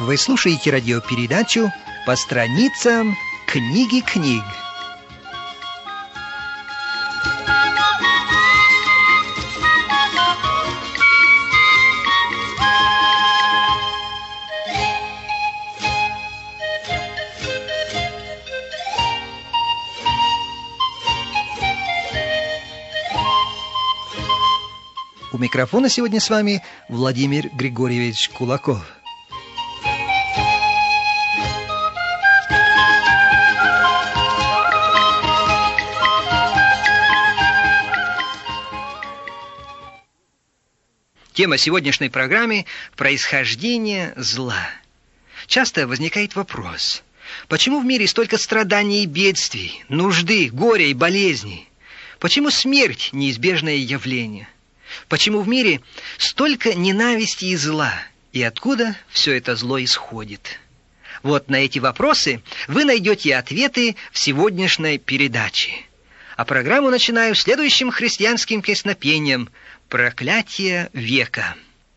Вы слушаете радиопередачу «По страницам книги книг». У микрофона сегодня с вами Владимир Григорьевич Кулаков. Тема сегодняшней программы – происхождение зла. Часто возникает вопрос, почему в мире столько страданий и бедствий, нужды, горя и болезней? Почему смерть – неизбежное явление? Почему в мире столько ненависти и зла? И откуда все это зло исходит? Вот на эти вопросы вы найдете ответы в сегодняшней передаче. А программу начинаю следующим христианским песнопением «Проклятие века».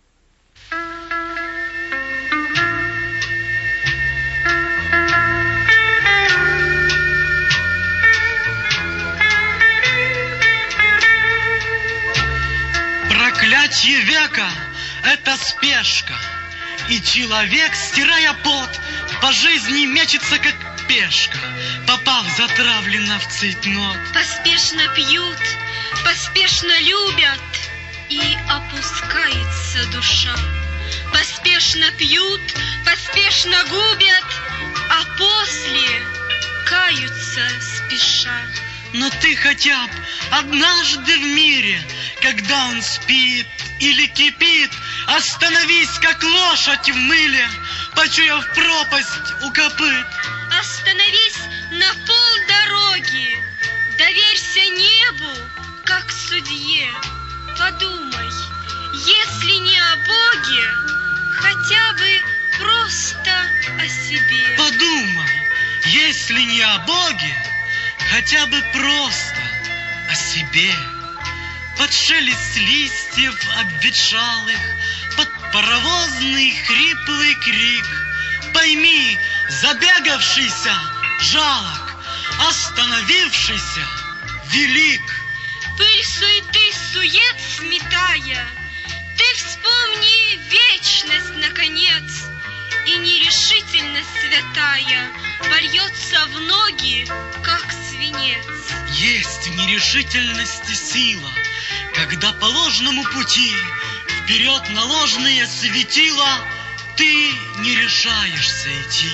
Проклятие века — это спешка, и человек, стирая пот, по жизни мечется, как пешка, попав затравленно в цейтнот. Поспешно пьют, поспешно любят, и опускается душа. Поспешно пьют, поспешно губят, а после каются спеша. Но ты хотя б однажды в мире, когда он спит или кипит, остановись, как лошадь в мыле, почуяв пропасть у копыт. Остановись на полдороги, доверься небу, как судье. Подумай, если не о Боге, хотя бы просто о себе. Подумай, если не о Боге, хотя бы просто о себе. Под шелест листьев обветшалых, под паровозный хриплый крик, пойми, забегавшийся жалок, остановившийся велик. Пыль суеты сует сметая, ты вспомни вечность наконец, и нерешительность святая вольется в ноги, как свинец. Есть в нерешительности сила, когда по ложному пути вперед на ложные светила ты не решаешься идти.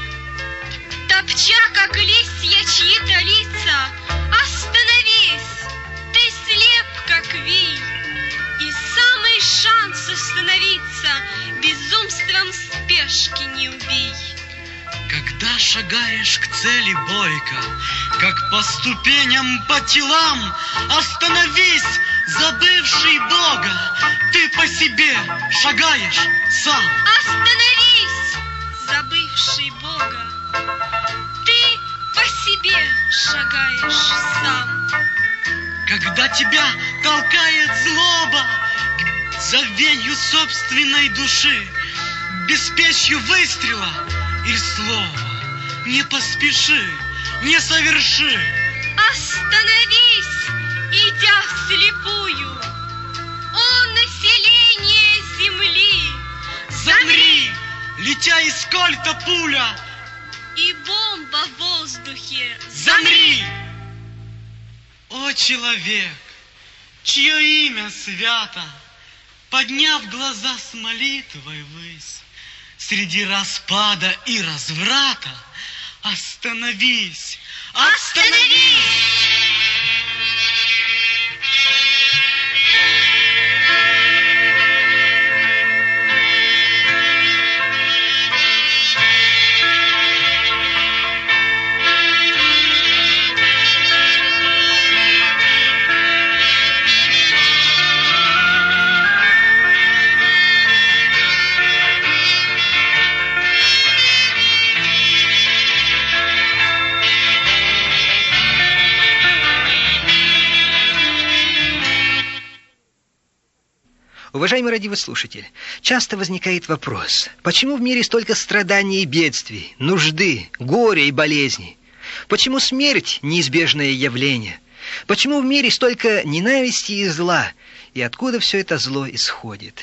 Топча, как листья, чьи-то лица, остановись, ты слеп, как вий, и самый шанс остановиться безумством спешки не убей. Когда шагаешь к цели бойко, как по ступеням, по телам, остановись, забывший Бога, ты по себе шагаешь сам. Остановись, забывший Бога, ты по себе шагаешь сам. Когда тебя толкает злоба к забвенью собственной души, беспечью выстрела или слова, не поспеши, не соверши. Остановись, идя вслепую, о население земли! Замри, летя из кольта пуля, и бомба в воздухе! Замри! О, человек, чье имя свято, подняв глаза с молитвой ввысь, среди распада и разврата, остановись, остановись! Уважаемый радиослушатель, часто возникает вопрос, почему в мире столько страданий и бедствий, нужды, горя и болезней? Почему смерть – неизбежное явление? Почему в мире столько ненависти и зла? И откуда все это зло исходит?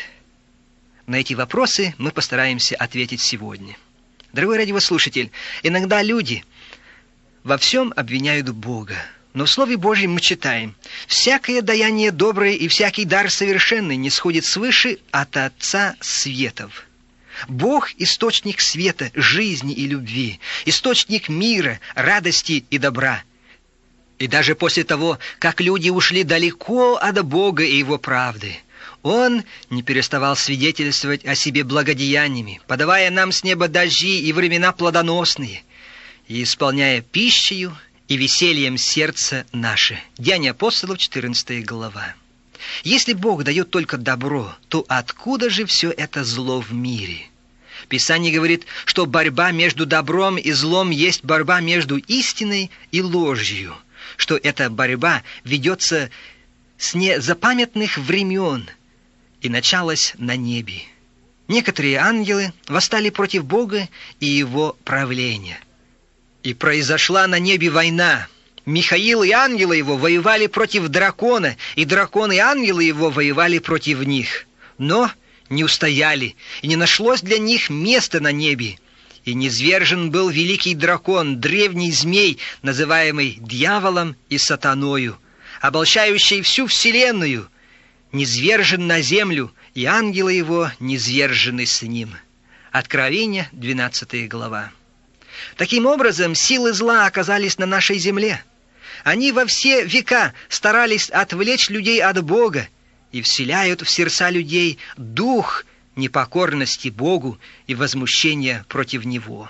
На эти вопросы мы постараемся ответить сегодня. Дорогой радиослушатель, иногда люди во всем обвиняют Бога. Но в Слове Божьем мы читаем: «Всякое даяние доброе и всякий дар совершенный нисходит свыше от Отца светов». Бог – источник света, жизни и любви, источник мира, радости и добра. И даже после того, как люди ушли далеко от Бога и Его правды, Он не переставал свидетельствовать о себе благодеяниями, подавая нам с неба дожди и времена плодоносные, и исполняя пищею и весельем сердца наше. Деяния апостолов, 14 глава. Если Бог дает только добро, то откуда же все это зло в мире? Писание говорит, что борьба между добром и злом есть борьба между истиной и ложью, что эта борьба ведется с незапамятных времен и началась на небе. Некоторые ангелы восстали против Бога и Его правления. И произошла на небе война. Михаил и ангелы его воевали против дракона, и дракон и ангелы его воевали против них. Но не устояли, и не нашлось для них места на небе. И низвержен был великий дракон, древний змей, называемый дьяволом и сатаною, обольщающий всю вселенную, низвержен на землю, и ангелы его низвержены с ним. Откровение, 12 глава. Таким образом, силы зла оказались на нашей земле. Они во все века старались отвлечь людей от Бога и вселяют в сердца людей дух непокорности Богу и возмущения против Него.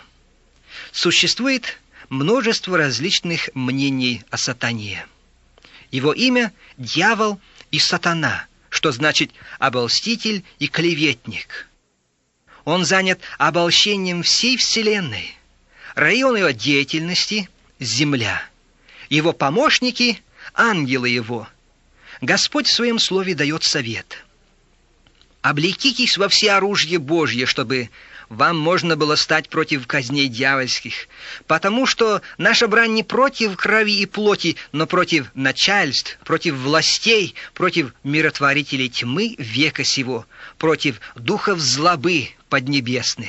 Существует множество различных мнений о сатане. Его имя – дьявол и сатана, что значит обольститель и клеветник. Он занят обольщением всей вселенной. Район его деятельности – земля. Его помощники – ангелы его. Господь в своем слове дает совет: «Облекитесь во всеоружие Божье, чтобы вам можно было стать против казней дьявольских, потому что наша брань не против крови и плоти, но против начальств, против властей, против миротворителей тьмы века сего, против духов злобы поднебесных».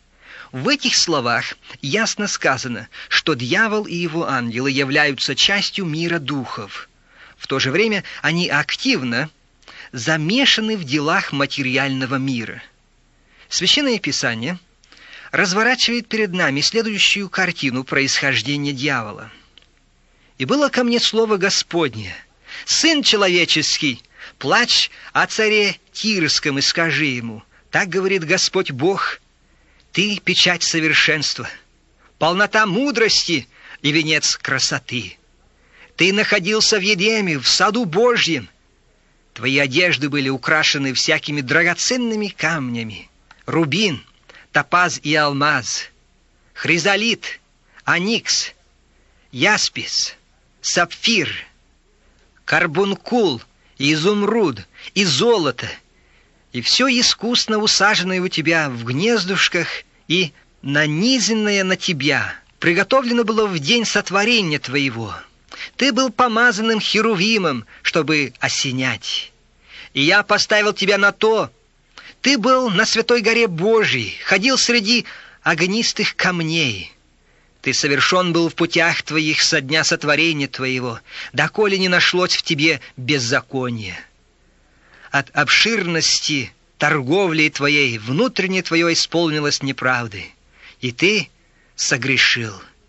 В этих словах ясно сказано, что дьявол и его ангелы являются частью мира духов. В то же время они активно замешаны в делах материального мира. Священное Писание разворачивает перед нами следующую картину происхождения дьявола. «И было ко мне слово Господне: Сын человеческий, плачь о царе Тирском и скажи ему: так говорит Господь Бог, ты печать совершенства, полнота мудрости и венец красоты. Ты находился в Едеме, в саду Божьем. Твои одежды были украшены всякими драгоценными камнями: рубин, топаз и алмаз, хризолит, оникс, яспис, сапфир, карбункул, изумруд и золото. И все искусно усаженное у тебя в гнездушках и нанизанное на тебя приготовлено было в день сотворения твоего. Ты был помазанным херувимом, чтобы осенять. И я поставил тебя на то. Ты был на святой горе Божией, ходил среди огнистых камней. Ты совершен был в путях твоих со дня сотворения твоего, доколе не нашлось в тебе беззакония. От обширности торговли твоей внутренне твое исполнилось неправды, и ты согрешил.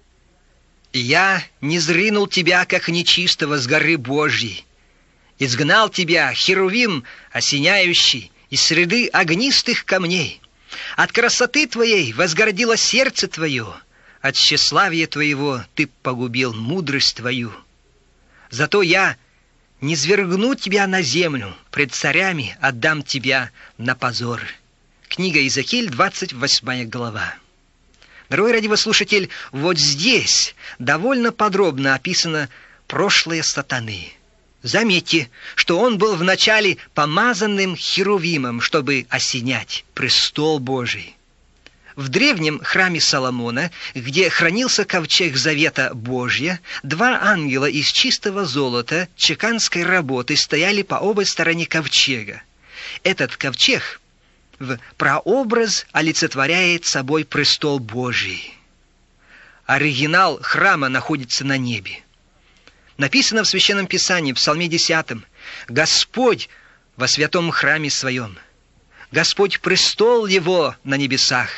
И я не зринул тебя, как нечистого, с горы Божьей, изгнал тебя, херувим осеняющий, из среды огнистых камней. От красоты твоей возгордило сердце твое, от тщеславия твоего ты погубил мудрость твою. Зато я низвергну тебя на землю, пред царями отдам тебя на позор». Книга Иезекииль, 28 глава. Дорогой радиослушатель, вот здесь довольно подробно описано прошлое сатаны. Заметьте, что он был вначале помазанным херувимом, чтобы осенять престол Божий. В древнем храме Соломона, где хранился ковчег Завета Божия, 2 ангела из чистого золота чеканской работы стояли по обе стороны ковчега. Этот ковчег в прообраз олицетворяет собой престол Божий. Оригинал храма находится на небе. Написано в Священном Писании, в Псалме 10: «Господь во святом храме своем, Господь престол его на небесах».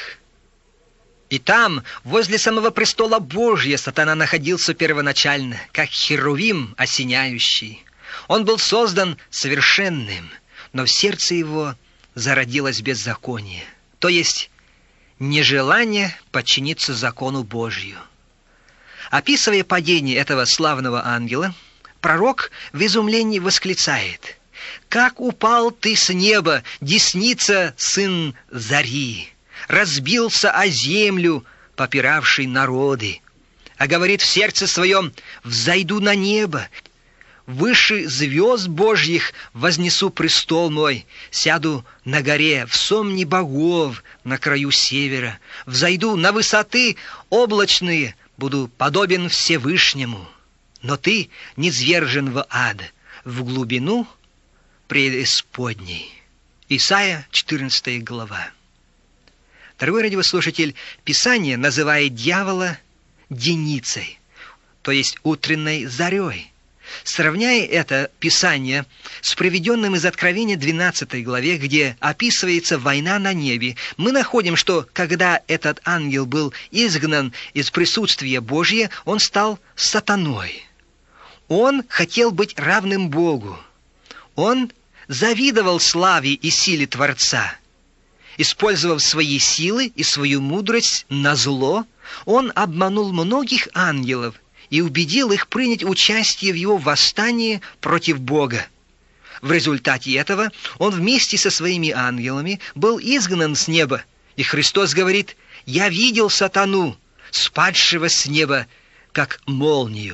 И там, возле самого престола Божия, сатана находился первоначально, как херувим осеняющий. Он был создан совершенным, но в сердце его зародилось беззаконие, то есть нежелание подчиниться закону Божию. Описывая падение этого славного ангела, пророк в изумлении восклицает: «Как упал ты с неба, десница, сын зари! Разбился о землю, попиравший народы. А говорит в сердце своем: взойду на небо, выше звезд Божьих вознесу престол мой, сяду на горе в сомне богов на краю севера, взойду на высоты облачные, буду подобен Всевышнему. Но ты низвержен в ад, в глубину преисподней». Исайя, 14 глава. Дорогой радиослушатель, Писание называет дьявола деницей, то есть утренней зарей. Сравняя это Писание с приведенным из Откровения 12 главе, где описывается война на небе, мы находим, что когда этот ангел был изгнан из присутствия Божия, он стал сатаной. Он хотел быть равным Богу. Он завидовал славе и силе Творца. Использовав свои силы и свою мудрость на зло, он обманул многих ангелов и убедил их принять участие в его восстании против Бога. В результате этого он вместе со своими ангелами был изгнан с неба, и Христос говорит: «Я видел сатану, спадшего с неба, как молнию».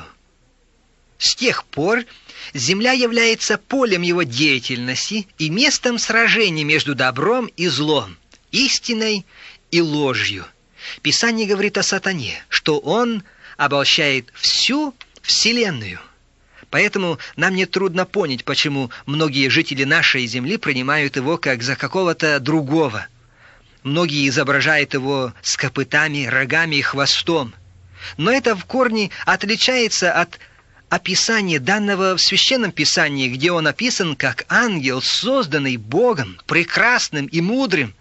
С тех пор земля является полем его деятельности и местом сражения между добром и злом, истиной и ложью. Писание говорит о сатане, что он обольщает всю вселенную. Поэтому нам нетрудно понять, почему многие жители нашей земли принимают его как за какого-то другого. Многие изображают его с копытами, рогами и хвостом. Но это в корне отличается от описание данного в Священном Писании, где он описан как ангел, созданный Богом, прекрасным и мудрым.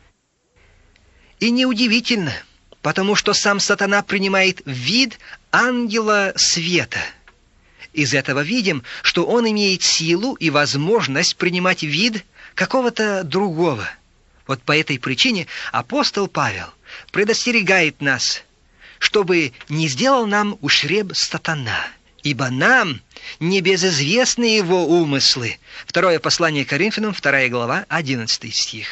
И неудивительно, потому что сам сатана принимает вид ангела света. Из этого видим, что он имеет силу и возможность принимать вид какого-то другого. Вот по этой причине апостол Павел предостерегает нас, чтобы не сделал нам ущерб сатана. Ибо нам небезызвестны его умыслы. Второе послание Коринфянам, 2 глава, 11 стих.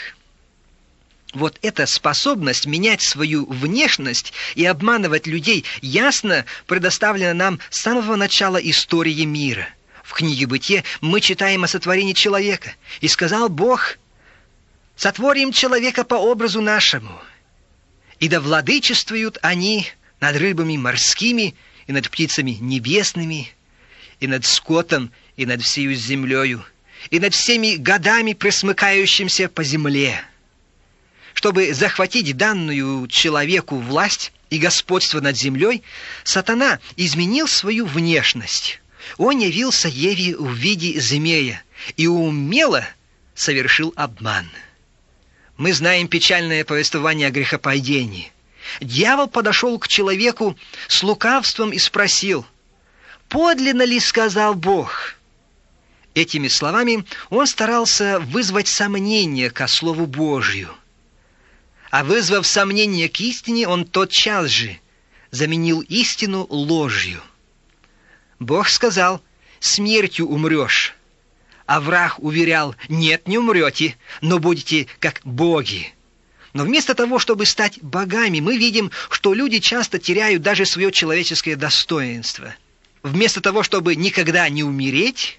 Вот эта способность менять свою внешность и обманывать людей ясно предоставлена нам с самого начала истории мира. В книге «Бытие» мы читаем о сотворении человека. «И сказал Бог: сотворим человека по образу нашему, и да владычествуют они над рыбами морскими, и над птицами небесными, и над скотом, и над всею землею, и над всеми годами, пресмыкающимся по земле». Чтобы захватить данную человеку власть и господство над землей, сатана изменил свою внешность. Он явился Еве в виде змея и умело совершил обман. Мы знаем печальное повествование о грехопадении. Дьявол подошел к человеку с лукавством и спросил: «Подлинно ли сказал Бог?» Этими словами он старался вызвать сомнение ко Слову Божию. А вызвав сомнение к истине, он тотчас же заменил истину ложью. Бог сказал: «Смертью умрешь». А враг уверял: «Нет, не умрете, но будете как боги». Но вместо того, чтобы стать богами, мы видим, что люди часто теряют даже свое человеческое достоинство. Вместо того, чтобы никогда не умереть,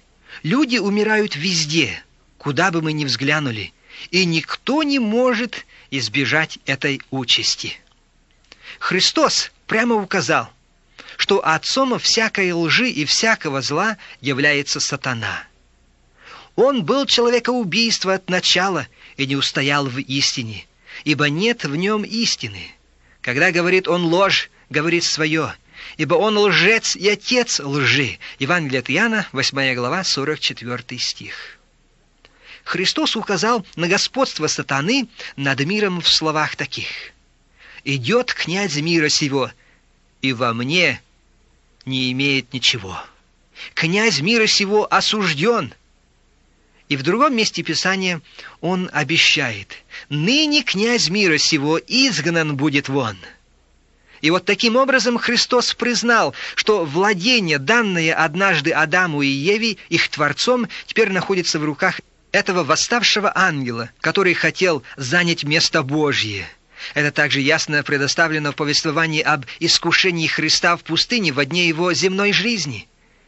Люди умирают везде, куда бы мы ни взглянули, и никто не может избежать этой участи. Христос прямо указал, что отцом всякой лжи и всякого зла является сатана. Он был человекоубийство от начала и не устоял в истине, ибо нет в нем истины. Когда говорит он ложь, говорит свое, ибо он лжец и отец лжи. Евангелие от Иоанна, 8 глава, 44 стих. Христос указал на господство сатаны над миром в словах таких: «Идет князь мира сего, и во мне не имеет ничего. Князь мира сего осужден». И в другом месте Писания он обещает: «Ныне князь мира сего изгнан будет вон». И вот таким образом Христос признал, что владение, данное однажды Адаму и Еве, их Творцом, теперь находится в руках этого восставшего ангела, который хотел занять место Божье. Это также ясно предоставлено в повествовании об искушении Христа в пустыне во дне его земной жизни.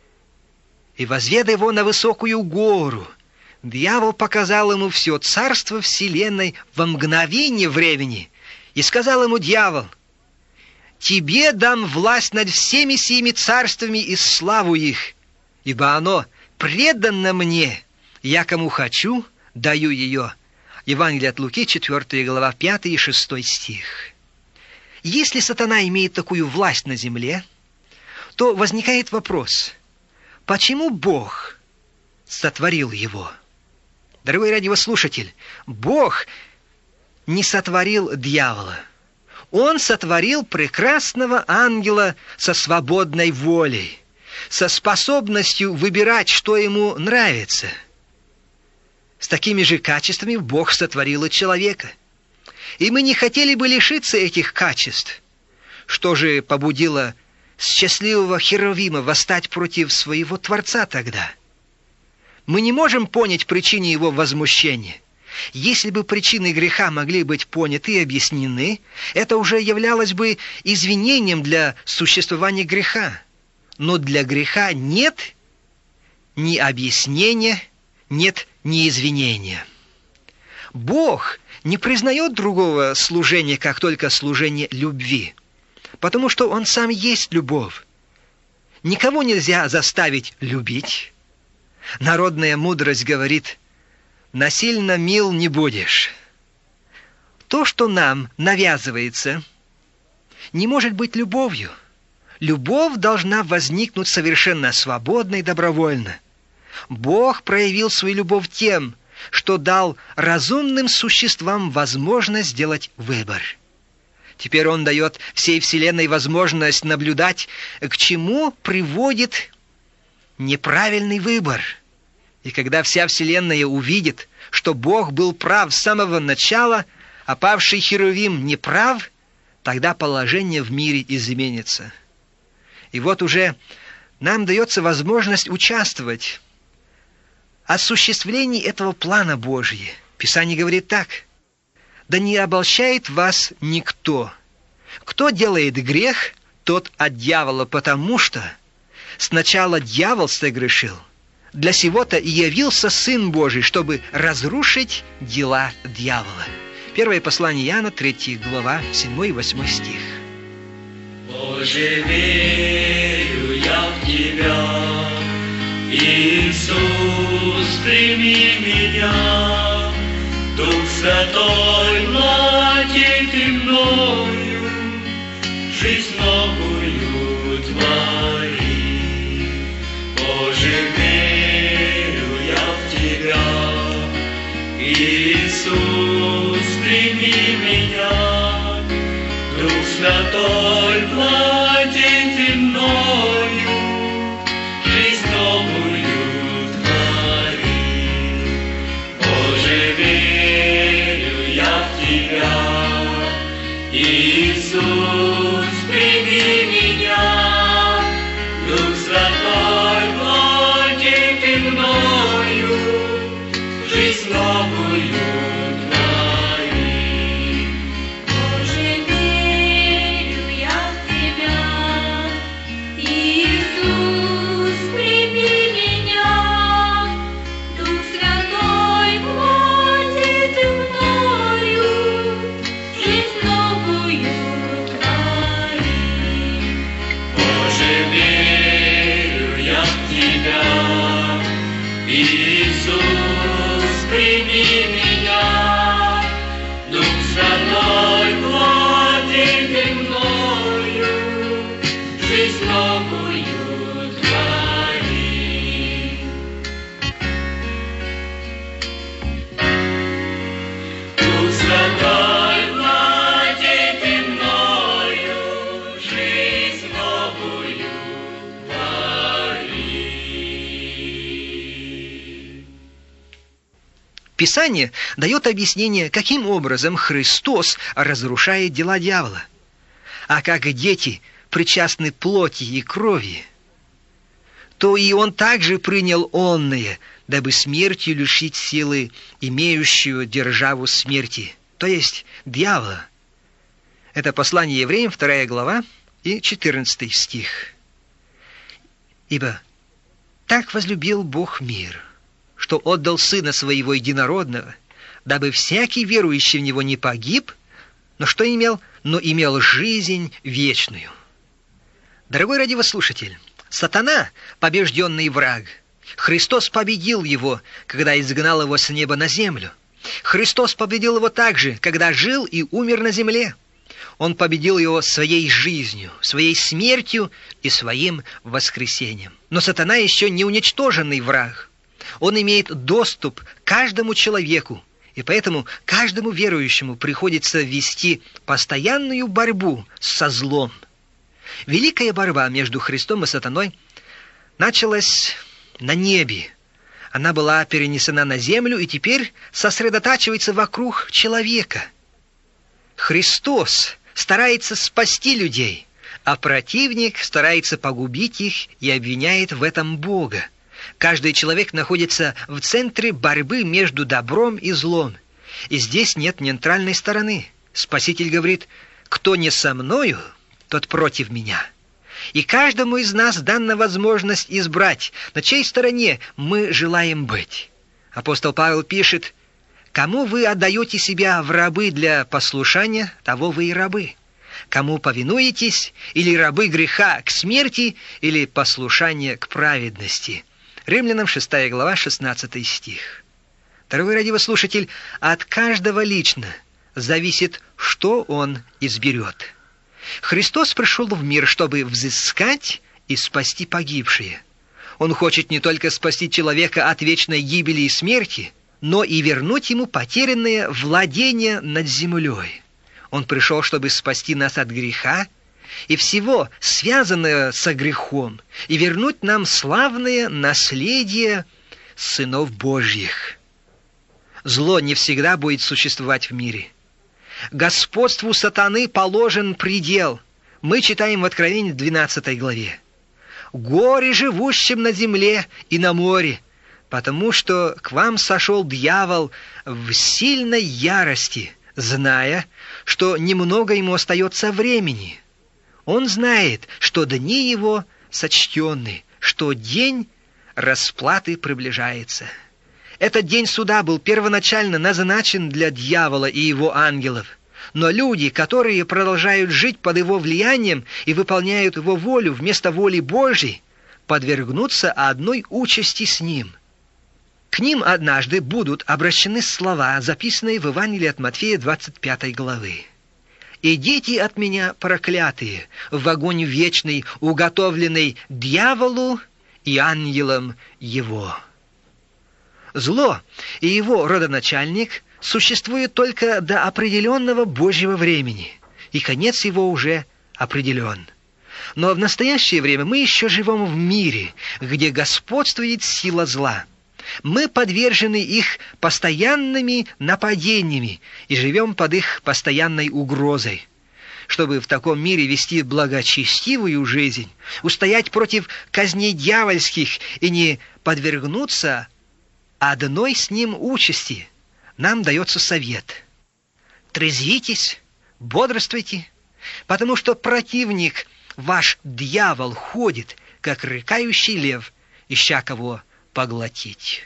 «И возведа его на высокую гору, дьявол показал ему все царство вселенной во мгновение времени, и сказал ему дьявол: «Тебе дам власть над всеми сими царствами и славу их, ибо оно предано мне, я кому хочу, даю ее». Евангелие от Луки, 4 глава, 5 и 6 стих. Если сатана имеет такую власть на земле, то возникает вопрос: почему Бог сотворил его? Дорогой радиослушатель, Бог не сотворил дьявола. Он сотворил прекрасного ангела со свободной волей, со способностью выбирать, что ему нравится. С такими же качествами Бог сотворил и человека. И мы не хотели бы лишиться этих качеств. Что же побудило счастливого Херувима восстать против своего Творца тогда? Мы не можем понять причины его возмущения. Если бы причины греха могли быть поняты и объяснены, это уже являлось бы извинением для существования греха. Но для греха нет ни объяснения, нет ни извинения. Бог не признает другого служения, как только служение любви, потому что Он сам есть любовь. Никого нельзя заставить любить. Народная мудрость говорит: «Насильно мил не будешь». То, что нам навязывается, не может быть любовью. Любовь должна возникнуть совершенно свободно и добровольно. Бог проявил свою любовь тем, что дал разумным существам возможность сделать выбор. Теперь Он дает всей Вселенной возможность наблюдать, к чему приводит неправильный выбор. И когда вся Вселенная увидит, что Бог был прав с самого начала, а павший Херувим не прав, тогда положение в мире изменится. И вот уже нам дается возможность участвовать в осуществлении этого плана Божьего. Писание говорит так: «Да не обольщает вас никто. Кто делает грех, тот от дьявола, потому что сначала дьявол согрешил, для сего-то и явился Сын Божий, чтобы разрушить дела дьявола». Первое послание Иоанна, 3 глава, 7 и 8 стих. Боже, верю я в Тебя, Иисус, прими меня, Дух Святой владей Ты мною, жизнь новую твори. Боже, верю я в Тебя, Иисус, прими меня, Дух Святой владей Ты мною, жизнь новую твори. Боже, верю я в Тебя, Писание дает объяснение, каким образом Христос разрушает дела дьявола. А как дети причастны плоти и крови, то и Он также принял онное, дабы смертью лишить силы имеющую державу смерти, то есть дьявола. Это послание евреям, 2 глава и 14 стих. «Ибо так возлюбил Бог мир, что отдал Сына Своего Единородного, дабы всякий верующий в Него не погиб, но имел жизнь вечную». Дорогой радиослушатель, сатана – побежденный враг. Христос победил его, когда изгнал его с неба на землю. Христос победил его также, когда жил и умер на земле. Он победил его своей жизнью, своей смертью и своим воскресением. Но сатана еще не уничтоженный враг. Он имеет доступ к каждому человеку, и поэтому каждому верующему приходится вести постоянную борьбу со злом. Великая борьба между Христом и сатаной началась на небе. Она была перенесена на землю и теперь сосредотачивается вокруг человека. Христос старается спасти людей, а противник старается погубить их и обвиняет в этом Бога. Каждый человек находится в центре борьбы между добром и злом. И здесь нет нейтральной стороны. Спаситель говорит: «Кто не со мною, тот против меня». И каждому из нас дана возможность избрать, на чьей стороне мы желаем быть. Апостол Павел пишет: «Кому вы отдаете себя в рабы для послушания, того вы и рабы. Кому повинуетесь, или рабы греха к смерти, или послушание к праведности». Римлянам 6 глава, 16 стих. Дорогой радиослушатель, от каждого лично зависит, что он изберет. Христос пришел в мир, чтобы взыскать и спасти погибшие. Он хочет не только спасти человека от вечной гибели и смерти, но и вернуть ему потерянное владение над землей. Он пришел, чтобы спасти нас от греха и всего, связанного со грехом, и вернуть нам славное наследие сынов Божьих. Зло не всегда будет существовать в мире. Господству сатаны положен предел. Мы читаем в Откровении 12 главе. «Горе живущим на земле и на море, потому что к вам сошел дьявол в сильной ярости, зная, что немного ему остается времени. Он знает, что дни его сочтены, что день расплаты приближается». Этот день суда был первоначально назначен для дьявола и его ангелов. Но люди, которые продолжают жить под его влиянием и выполняют его волю вместо воли Божьей, подвергнутся одной участи с ним. К ним однажды будут обращены слова, записанные в Евангелии от Матфея 25 главы. «Идите от меня, проклятые, в огонь вечный, уготовленный дьяволу и ангелам его». Зло и его родоначальник существуют только до определенного Божьего времени, и конец его уже определен. Но в настоящее время мы еще живем в мире, где господствует сила зла. Мы подвержены их постоянными нападениями и живем под их постоянной угрозой. Чтобы в таком мире вести благочестивую жизнь, устоять против казней дьявольских и не подвергнуться одной с ним участи, нам дается совет: трезвитесь, бодрствуйте, потому что противник, ваш дьявол, ходит, как рыкающий лев, ища кого поглотить.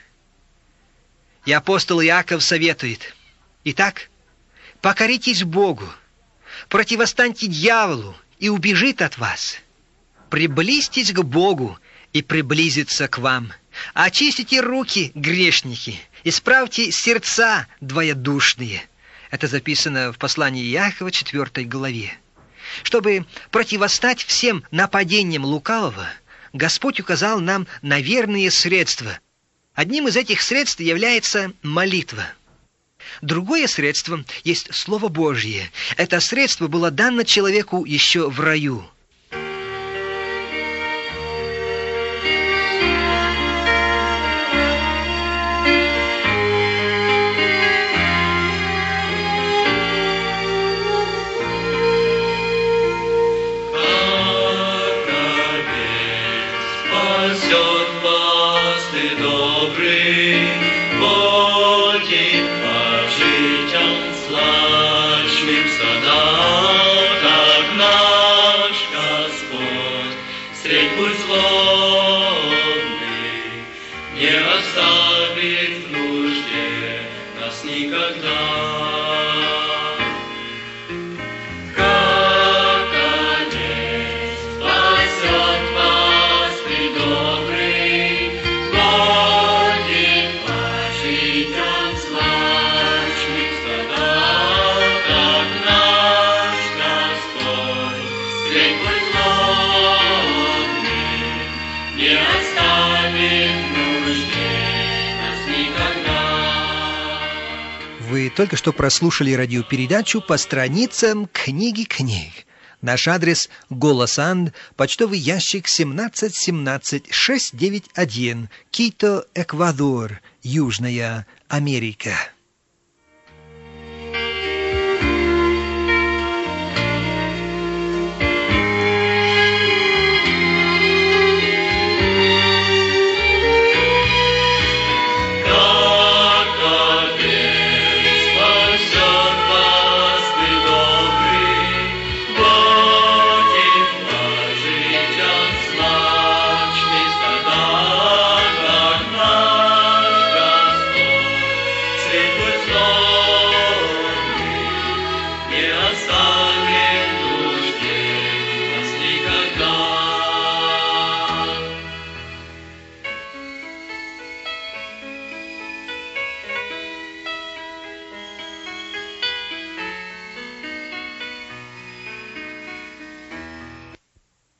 И апостол Иаков советует: итак, покоритесь Богу, противостаньте дьяволу, и убежит от вас. Приблизьтесь к Богу, и приблизится к вам. Очистите руки, грешники, исправьте сердца двоедушные. Это записано в послании Иакова, 4 главе. Чтобы противостать всем нападениям лукавого, Господь указал нам на верные средства. Одним из этих средств является молитва. Другое средство есть Слово Божье. Это средство было дано человеку еще в раю. добрый, будет по житям сладким садам, так наш Господь встреть путь злобный, не оставит в нужде нас никогда. Вы только что прослушали радиопередачу «По страницам книги книг». Наш адрес — Голос Анд, почтовый ящик 1717-691, Кито, Эквадор, Южная Америка.